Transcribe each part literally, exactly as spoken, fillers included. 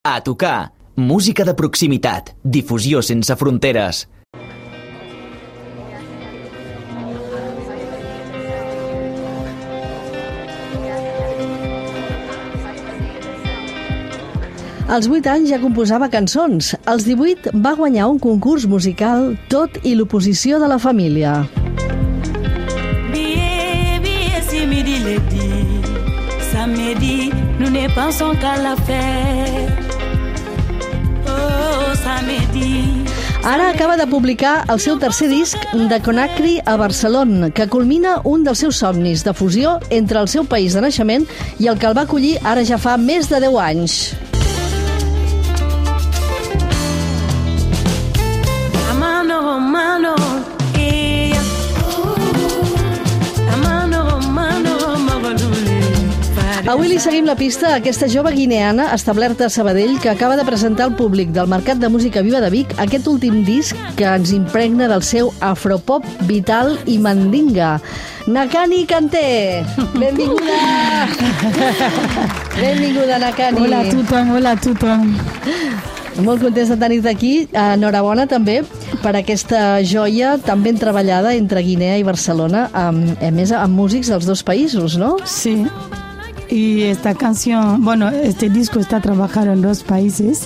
A tocar. Música de proximitat. Difusió sense fronteres. Als vuit anys ja composava cançons. Als divuit va guanyar un concurs musical Tot i l'oposició de la família. Ara acaba de publicar el seu tercer disc de Conakry a Barcelona, que culmina un dels seus somnis de fusió entre el seu país de naixement i el que el va acollir ara ja fa més de deu anys. Avui li seguim la pista a aquesta jove guineana establerta a Sabadell que acaba de presentar al públic del Mercat de Música Viva de Vic aquest últim disc que ens impregna del seu afropop vital i mandinga. Nakani Kanté! Benvinguda! Benvinguda, Nakani! Hola a tothom, hola a tothom. Molt contents de tenir-te aquí. Enhorabona també per aquesta joia tan ben treballada entre Guinea i Barcelona, amb, a més amb músics dels dos països, ¿no? Sí. Y esta canción, bueno, este disco está trabajado en dos países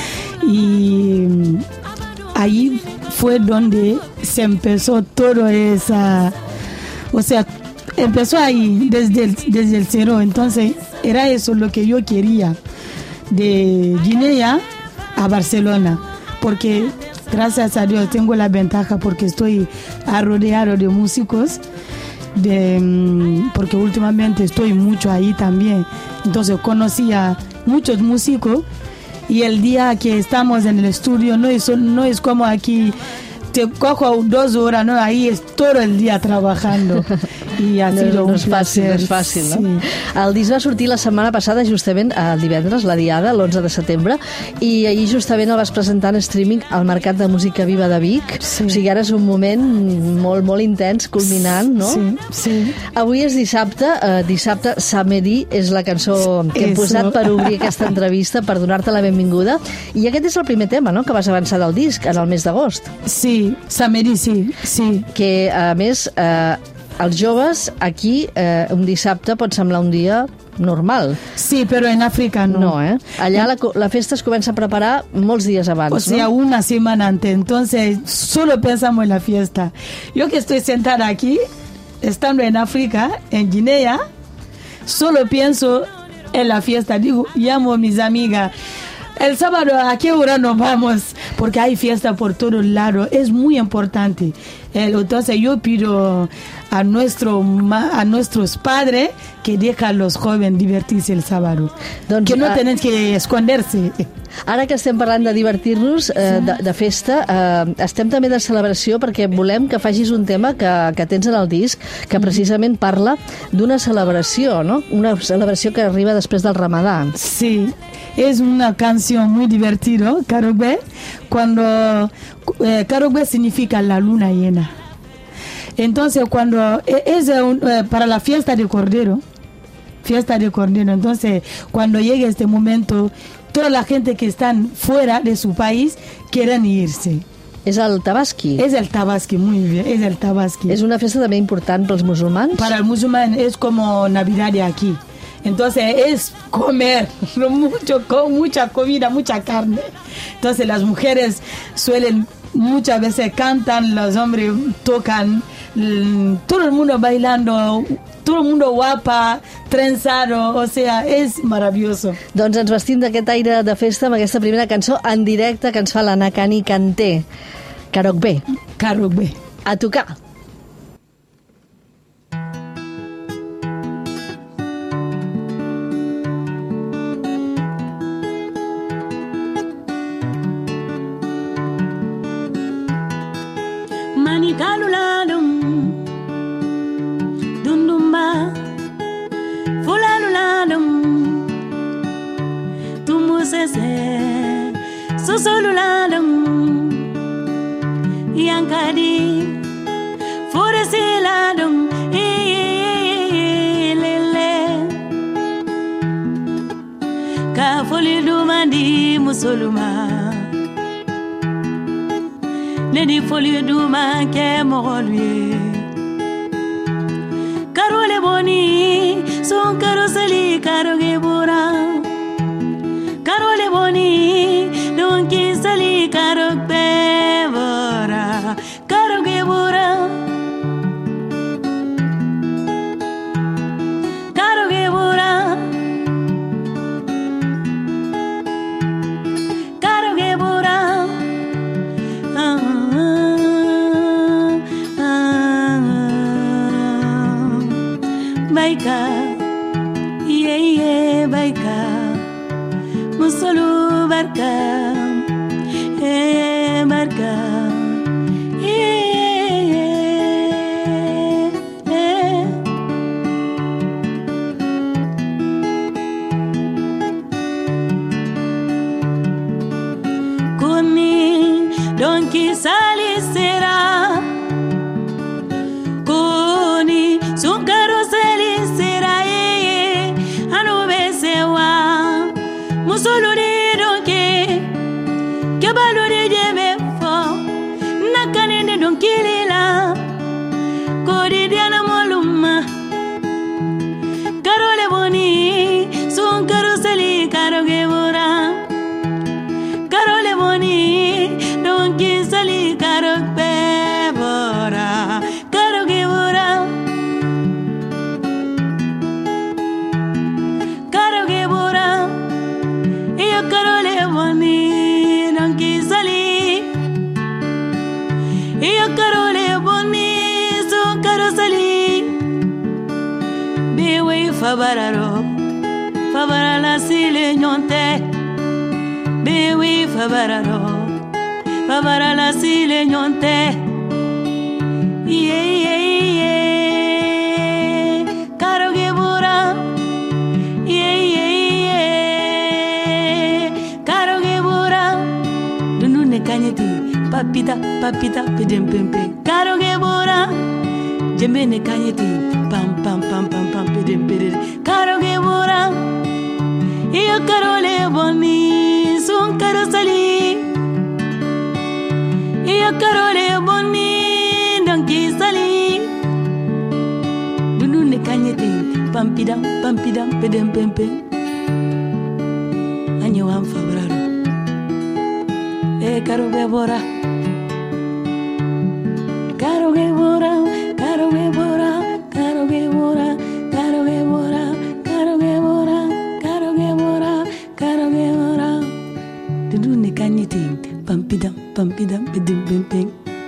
y ahí fue donde se empezó todo esa, o sea, empezó ahí desde el, desde el cero. Entonces era eso lo que yo quería, de Guinea a Barcelona, porque gracias a Dios tengo la ventaja porque estoy rodeado de músicos. De, porque últimamente estoy mucho ahí también, entonces conocí a muchos músicos y el día que estamos en el estudio no es, no es como aquí te cojo dos horas, no, ahí es todo el día trabajando i ha sido no, no un és fàcil, placer. no és fàcil, no? Sí. El disc va sortir la setmana passada, justament el divendres, la diada, l'onze de setembre, i ahir justament el vas presentar en streaming al Mercat de Música Viva de Vic. Sí. O sigui, ara és un moment molt, molt intens, culminant, no? Sí, sí. Avui és dissabte, eh, dissabte Samedi és la cançó que hem Eso. posat per obrir aquesta entrevista, per donar-te la benvinguda, i aquest és el primer tema, no?, que vas avançar del disc en el mes d'agost. Sí, Samedi, sí, sí. Que, a més, eh, els joves, aquí, eh, un dissabte pot semblar un dia normal. Sí, pero en África no. No, eh? Allà la, la festa es comença a preparar molts dies abans, O sea, no? una semana antes. Entonces, solo pensamos en la fiesta. Yo que estoy sentada aquí, estando en África, en Guinea, solo pienso en la fiesta. Digo, llamo a mis amigas. El sábado, ¿a qué hora nos vamos? Porque hay fiesta por todos lados. Es muy importante. Entonces, yo pido a, nuestro, a nuestros padres que dejen a los jóvenes divertirse el sábado. Doncs, que no uh, tienen que esconderse. Ara que estem parlant de divertir-nos, eh, de, de festa, eh, estem també de celebració perquè volem que facis un tema que, que tens en el disc que precisament parla d'una celebració, no? Una celebració que arriba després del Ramadà. Sí, es una canción muy divertida, Karogbe, cuando eh, Karogbe significa la luna llena. Entonces, cuando es un, eh, para la fiesta de Cordero, fiesta de Cordero, entonces, cuando llegue este momento, toda la gente que están fuera de su país quieren irse. És el Tabaski. Es el Tabaski, muy bien, es el Tabaski. És una festa també important pels musulmans. Para el musulmán es como Navidad de aquí. Entonces es comer mucho, con mucha comida, mucha carne. Entonces las mujeres suelen, muchas veces cantan, los hombres tocan, todo el mundo bailando, todo el mundo guapa, trenzado, o sea, es maravilloso. Doncs ens vestim d'aquest aire de festa amb aquesta primera cançó en directe que ens fa la Nakani Kanté. Karogbe. Karogbe. A tocar. Manicaluladum, dundumba, fulaluladum, tumusese, sosoluladum, yankadi, foresiladum, ilele, kafol foli duma di musulma ne di foli duma ke mogolwe karole boni son karoseli karoge bora karole boni don ki sali karok be bora karoge bora karoge bora karoge bora ah, ah, ah. Baika yeah yeah baika musolu barka eh barka eh eh kuni donki sali sera kuni sunkaro sali sera eh anu besewa musolu de donke kebalu de jeme fo nakane de donkilila kodi diana moluma karole boni son karoseli karoge bora karole boni donki sali karogbe bora karoge bora karoge bora iyo karole boni donki sali iyo karole boni son karoseli bewe fabararo fabarala sile nyonte bewe fabararo fabarala sile nyonte yeah yeah yeah karoge bora yeah yeah yeah karoge bora dunu ne kanyeti papita papita pedem pempe karoge bora jembe ne kanyeti pam pam pam pam pam pedem pedem karoge bora iyo karole boni sun karosali iyo karole boni donki sali dunu ne kanyeti pampidam pampidam pedem pempe anyo am fabraro e karoge bora karoge bora karoge bora karoge bora karoge bora karoge bora karoge bora karoge bora dunu ne kanyeti pampidam pampidam pedem pempe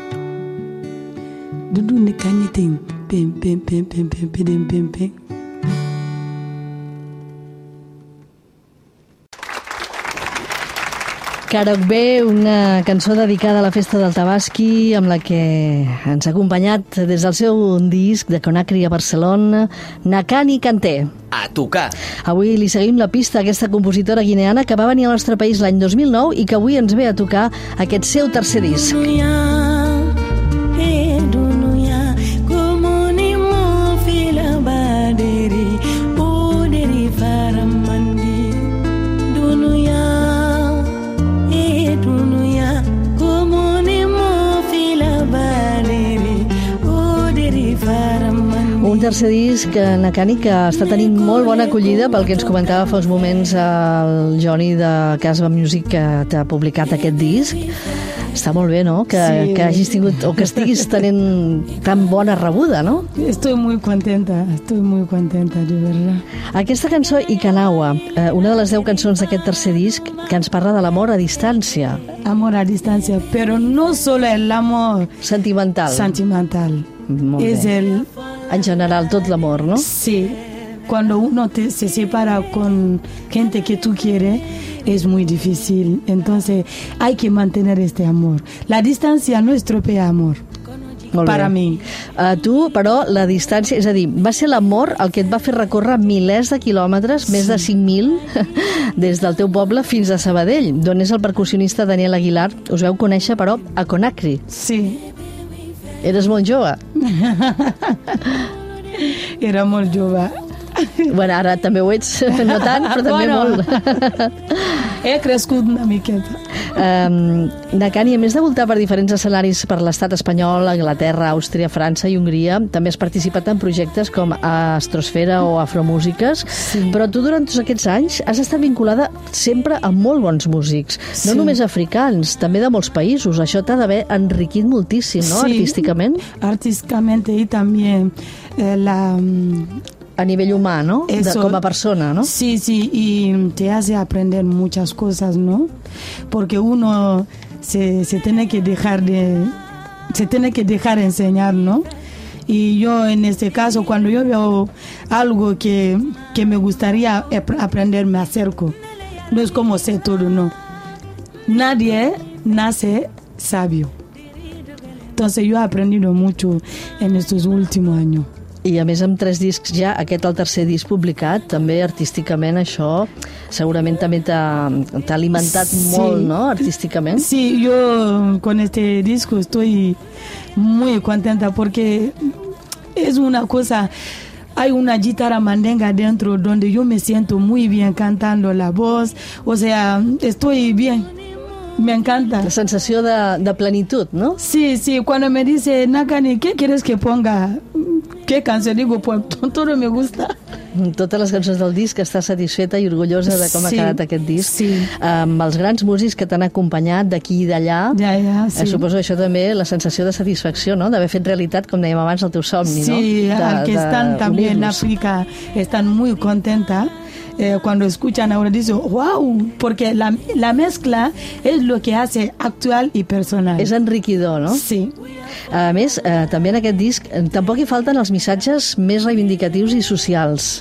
dudu ne kanyeti pem pem pem pem pem pedem pempe. Karokbe, una cançó dedicada a la festa del Tabaski, amb la que ens ha acompanyat des del seu disc de Conakry a Barcelona, Nakani Kanté. A tocar. Avui li seguim la pista a aquesta compositora guineana que va venir al nostre país l'any dos mil nou i que avui ens ve a tocar aquest seu tercer disc. Un tercer disc, Nakani, que està tenint molt bona acollida pel que ens comentava fa uns moments el Johnny de Casbah Music, que t'ha publicat aquest disc. Està molt bé, no?, que, sí. que hagis tingut, o que estiguis tenint tan bona rebuda, no? Estoy muy contenta, estoy muy contenta, de verdad. Aquesta cançó, Ikanawa, una de les deu cançons d'aquest tercer disc, que ens parla de l'amor a distància. Amor a distància, però no solo el amor sentimental. Sentimental. Molt es bé. El... En general, tot l'amor, ¿no? Sí. Cuando uno te, se separa con gente que tú quieres, es muy difícil. Entonces, hay que mantener este amor. La distancia no estropea amor. Molt per a mi. Uh, tu, però, la distància... És a dir, va ser l'amor el que et va fer recórrer milers de quilòmetres, sí. més de cinc mil, des del teu poble fins a Sabadell, d'on és el percussionista Daniel Aguilar. Us veu conèixer, però, a Conakry. Sí. Eres molt jove. Era molt jove. Bueno, ara també ho ets, no tant, però també bueno. molt. He crescut una miqueta. Um, Nakani, a més de voltar per diferents escenaris per l'estat espanyol, Anglaterra, Àustria, França i Hongria, també has participat en projectes com Astrosfera o Afromúsiques, sí. Però tu durant tots aquests anys has estat vinculada sempre a molt bons músics, no sí. només africans, també de molts països. Això t'ha d'haver enriquit moltíssim, no?, sí. artísticament? Artísticamente y también eh, la... A nivell humà, ¿no? Eso, de, com a persona, ¿no? Sí, sí, y te hace aprender muchas cosas, ¿no? Porque uno se, se tiene que dejar de se tiene que dejar enseñar, ¿no? Y yo en este caso, cuando yo veo algo que, que me gustaría aprender, me acerco. No es como sé todo, no. Nadie nace sabio. Entonces yo he aprendido mucho en estos últimos años. I a més amb tres discs ja, aquest el tercer disc publicat, també artísticament això segurament també t'ha, t'ha alimentat sí. molt, ¿no?, artísticament. Sí, yo con este disco estoy muy contenta porque es una cosa, hay una guitarra mandenga dentro donde yo me siento muy bien cantando la voz, o sea, estoy bien. Me encanta. La sensació de, de plenitud, ¿no? Sí, sí, cuando me dice, Nakani, ¿qué quieres que ponga? ¿Qué canción? Digo, pues todo me gusta. Totes les cançons del disc, està satisfeta i orgullosa de com sí, ha quedat aquest disc. Sí. Amb els grans músics que t'han acompanyat d'aquí i d'allà, ja, ja, sí. eh, suposo això també la sensació de satisfacció, no?, d'haver fet realitat, com dèiem abans, el teu somni, sí, no? Sí, al que estan també en África, están muy contentas. Eh, cuando escuchan ahora dicen, wow, porque la, la mezcla es lo que hace actual y personal. És enriquidor, no? Sí. A més, eh, també en aquest disc eh, tampoc hi falten els missatges més reivindicatius i socials.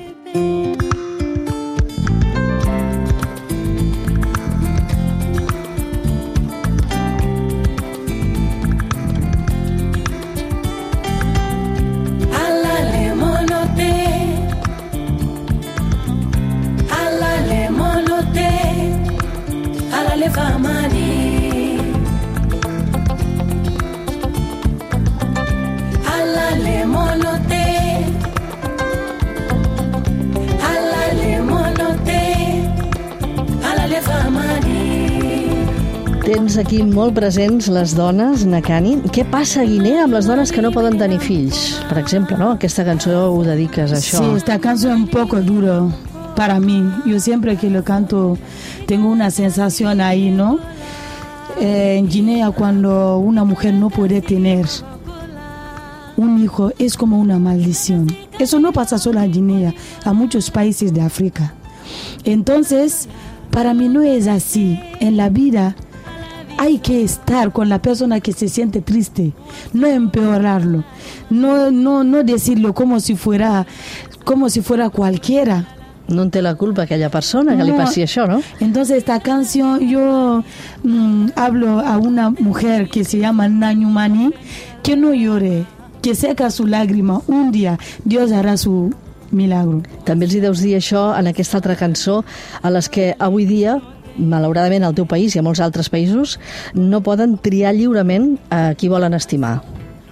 Tens aquí molt presents les dones, Nakani. Què passa a Guinea amb les dones que no poden tenir fills? Per exemple, ¿no? Aquesta cançó ho dediques a això. Sí, esta canción es un poco duro para mí. Yo siempre que lo canto tengo una sensación ahí, ¿no? Eh, en Guinea, cuando una mujer no puede tener un hijo, es como una maldición. Eso no pasa solo en Guinea, a muchos países de África. Entonces, para mí no es así. En la vida hay que estar con la persona que se siente triste, no empeorarlo, no, no, no decirlo como si fuera, como si fuera cualquiera. No en té la culpa aquella persona que no, li passi això, ¿no? Entonces esta canción yo mmm, hablo a una mujer que se llama Nanyumani, que no llore, que seca su lágrima. Un día Dios hará su milagro. També els hi deus dir això en aquesta altra cançó a les que avui dia, malauradament al teu país i a molts altres països, no poden triar lliurement a qui volen estimar.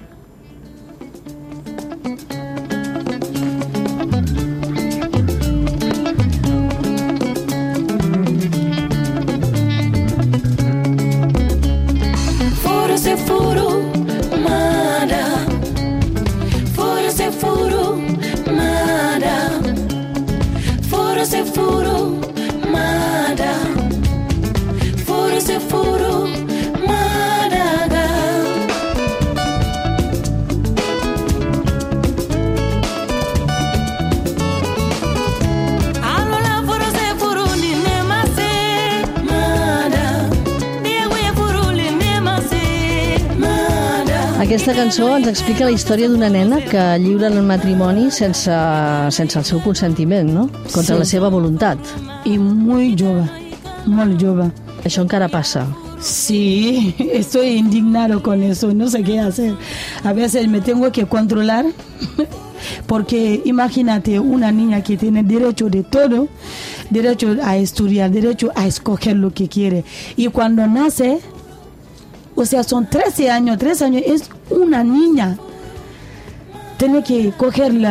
Aquesta cançó ens explica la història d'una nena que lliura el matrimoni sense, sense el seu consentiment, no? Contra sí. la seva voluntat. I muy jove, molt jove. Això encara passa. Sí, estoy indignado con eso, no sé qué hacer. A veces me tengo que controlar, porque imagínate una niña que tiene derecho de todo, derecho a estudiar, derecho a escoger lo que quiere. Y cuando nace, o sea, son trece años, trece años, es una niña. Tiene que coger la,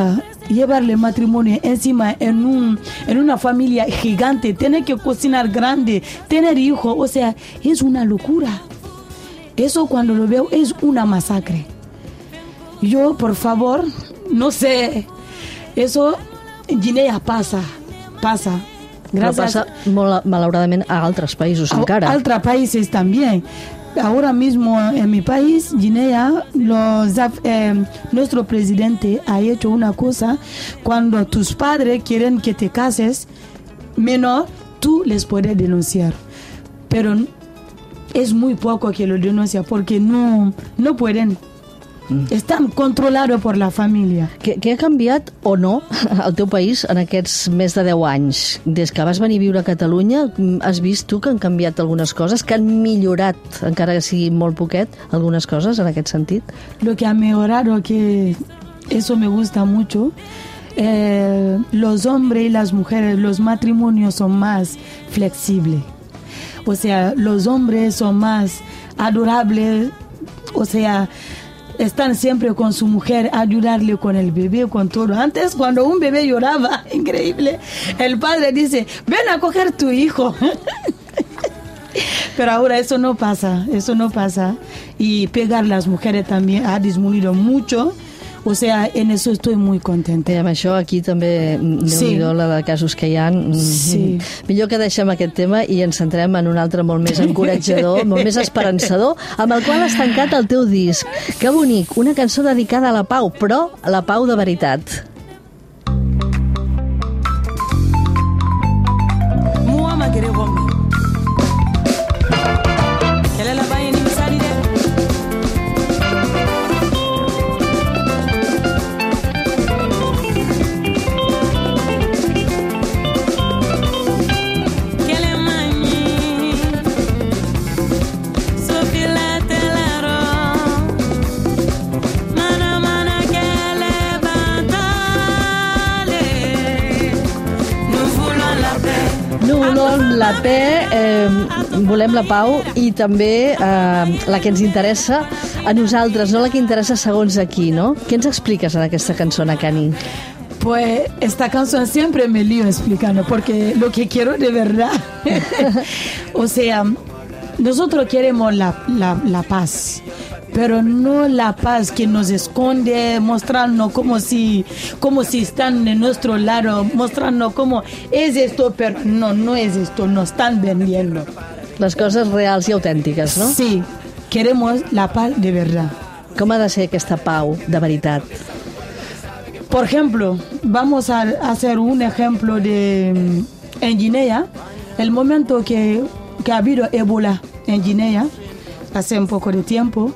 llevarle matrimonio encima en, un, en una familia gigante, tener que cocinar grande, tener hijos, o sea, es una locura. Eso cuando lo veo es una masacre. Yo, por favor, no sé, eso en Guinea pasa, pasa. Gracias. Però passa molt, malauradament a altres països a, encara. A otros países también. Ahora mismo en mi país, Guinea, los, eh, nuestro presidente ha hecho una cosa. Cuando tus padres quieren que te cases menor, tú les puedes denunciar. Pero es muy poco que lo denuncian porque no, no pueden. Estan controlats per la família. Què, què ha canviat o no al teu país en aquests més de deu anys? Des que vas venir a viure a Catalunya, has vist tu que han canviat algunes coses, que han millorat, encara que sigui molt poquet, algunes coses en aquest sentit? Lo que ha mejorado, que eso me gusta mucho, eh, los hombres y las mujeres, los matrimonios son más flexibles. O sea, los hombres son más adorables, o sea, están siempre con su mujer, ayudarle con el bebé, con todo. Antes, cuando un bebé lloraba, increíble, el padre dice, ven a coger tu hijo. Pero ahora eso no pasa, eso no pasa. Y pegar a las mujeres también ha disminuido mucho. O sea, en eso estoy muy contenta. I amb això aquí també déu-n'hi-do la de casos que hi ha. Sí. Millor que deixem aquest tema i ens centrem en un altre molt més encoratjador, molt més esperançador, amb el qual has tancat el teu disc. Que bonic, una cançó dedicada a la pau, però a la pau de veritat. La P, eh, volem la pau i també eh, la que ens interessa a nosaltres, no la que interessa segons aquí, ¿no? Què ens expliques en aquesta cançó, Nakani? Pues esta canción siempre me lío explicando porque lo que quiero de verdad, o sea, nosotros queremos la, la, la paz, pero no la paz que nos esconde, mostrarnos como si, como si están en nuestro lado, mostrarnos como es esto, pero no, no es esto, nos están vendiendo. Les coses reals i autèntiques, no? Sí, queremos la paz de verdad. Com ha de ser aquesta pau de veritat? Por ejemplo, vamos a hacer un ejemplo de en Guinea, el momento que, que ha habido ébola en Guinea, hace un poco de tiempo,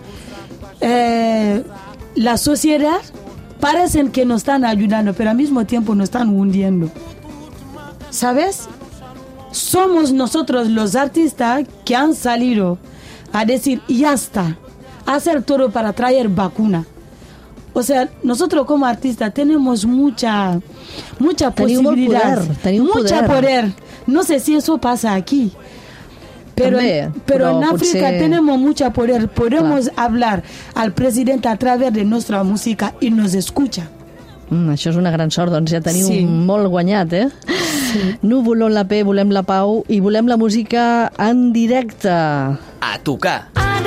Eh, la sociedad parecen que nos están ayudando, pero al mismo tiempo nos están hundiendo. ¿Sabes? Somos nosotros los artistas que han salido a decir, ya está, hacer todo para traer vacuna. O sea, nosotros como artistas tenemos mucha, mucha posibilidad, poder, mucha poder. poder. No sé si eso pasa aquí. Pero, També, pero però en África potser... tenemos mucho poder. Podemos Clar. hablar al presidente a través de nuestra música y nos escucha. Mm, això és una gran sort, doncs ja teniu sí. molt guanyat, eh? Sí. Núvol on la P, volem la pau i volem la música en directe. A tocar.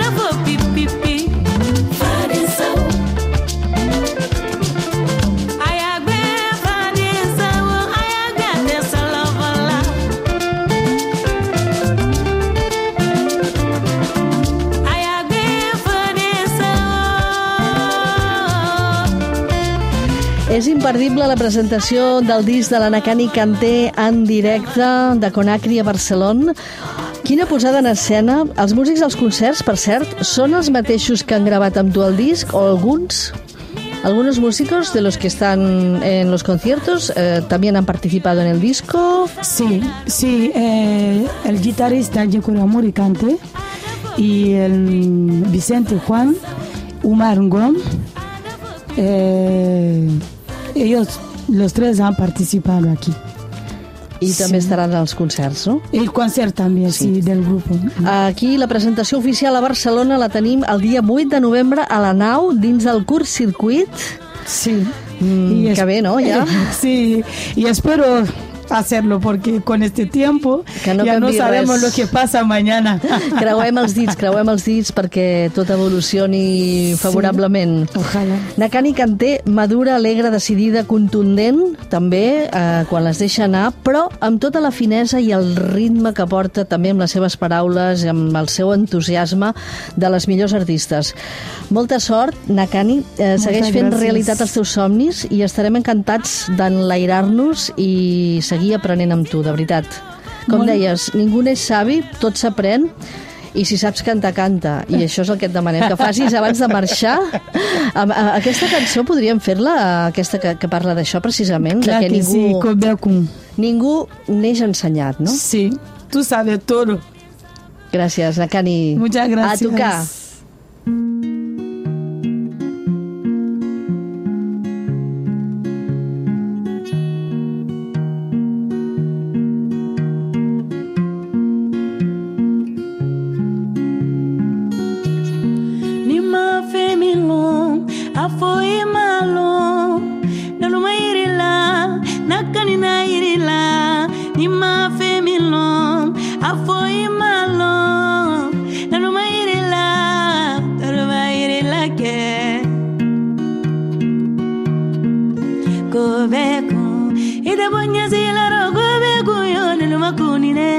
És imperdible la presentació del disc de la Nakani Kanté en directe de Conakry a Barcelona. Quina posada en escena. Els músics dels concerts, per cert, són els mateixos que han gravat amb tu el disc o alguns? Algunos músicos de los que están en los conciertos eh, también han participado en el disco. Sí, sí, eh, el guitarrista Yekura Mori Kanté y el Vicente Juan, Umar Ngom, eh, ellos los tres han participado aquí. I sí. també estaran als concerts, no? El concert també, sí, sí, del grup. Aquí la presentació oficial a Barcelona la tenim el dia vuit de novembre a la Nau, dins del Curt Circuit. Sí. Mm, y es, que bé, ¿no? Ya. Sí, y espero hacerlo porque con este tiempo que no ya no sabemos res. lo que pasa mañana. Creuem els dits, creuem els dits perquè tot evolucioni favorablement. Sí, ojalà. Nakani Kanté, madura, alegre, decidida, contundent, també, eh, quan les deixa anar, però amb tota la finesa i el ritme que porta també amb les seves paraules, amb el seu entusiasme de les millors artistes. Molta sort, Nakani. Eh, segueix fent gràcies. realitat els teus somnis i estarem encantats d'enlairar-nos i seguir aprenent amb tu, de veritat. Com Molt... deies, ningú n'és savi, tot s'aprèn, i si saps cantar, canta. I això és el que et demanem, que facis abans de marxar. Aquesta cançó podríem fer-la, aquesta que, que parla d'això precisament, Clar de que, que ningú, sí, Kobeku. ningú neix ensenyat, no? Sí, tú sabes todo. Gràcies, Nakani. Muchas gracias. A tocar. Foi malo, não me irila, na canina irila, ni ma femilon. A foi malo, não me irila, não me irila que. Kobeku, e de bonya zila ro kobeku yo no makunine.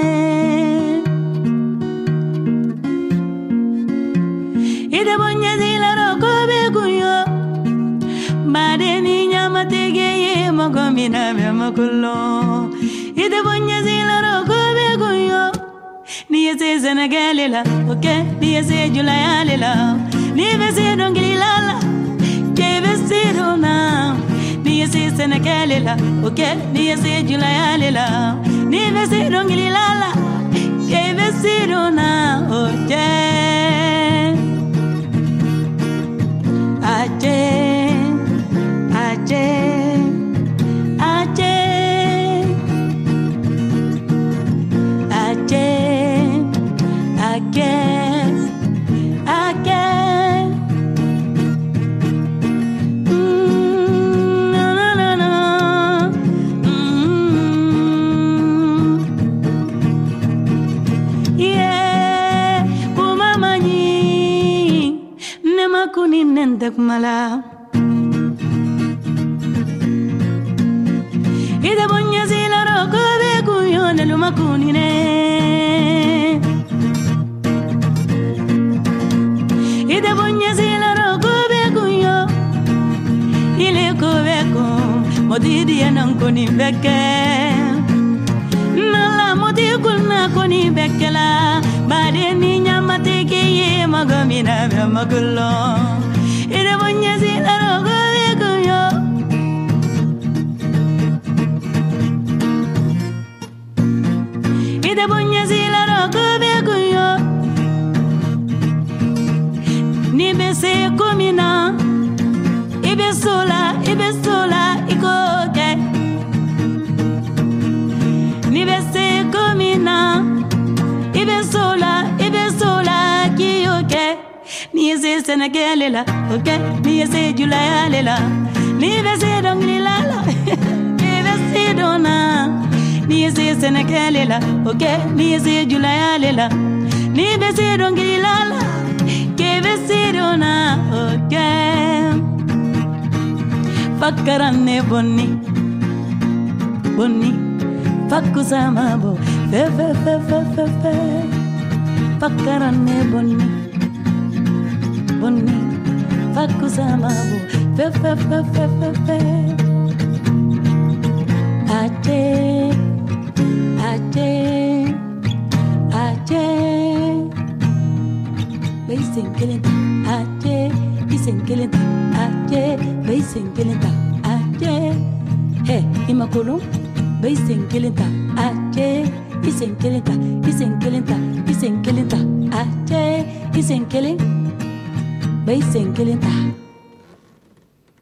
E de bonya zila ro kobeku yo. Badeni nyama tegeye magomina be makullo ide bonya zila rogo be goyo ni ese senegalela okay ni ese julayalela ni ese dongilala ke vesirona ni ese senegalela okay ni ese julayalela ni ese dongilala ke vesirona okay aje Aje, aje, aje, again, again. Mm, no, no, no, no. Mm. Yeah, umamani, nemakuni nendak mala. Ida bonya zila roko be kuyo ne luma kunine. Ida bonya zila roko be kuyo ile ko be ko modidi anankoni beke. Nala modi kulna koni bekela bade ni nyamate ke ye magamina be magulo. Ida bonya zila roko be kuyo. Ide bonya zila roko be kuyo ni be se komina ibe sola ibe sola ikoke ni be se komina ibe sola ibe sola kiyoke ni se senegalela okay ni se julayalela ni be se dongilala ni be se dona ni ese senegalela okay ni ese julayalela ni bese dongilala ke bese dona okay fakkarane bonni bonni fakkusama bo fe fe fe fe fe fe fakkarane bonni bonni fakkusama bo fe fe fe fe fe fe ate Aje, aje, baisen kelenta, aje, isen kelenta, aje, baisen kelenta, aje, he, imakolo, baisen kelenta, aje, isen kelenta, isen kelenta, isen kelenta, aje, isen kelenta, baisen kelenta.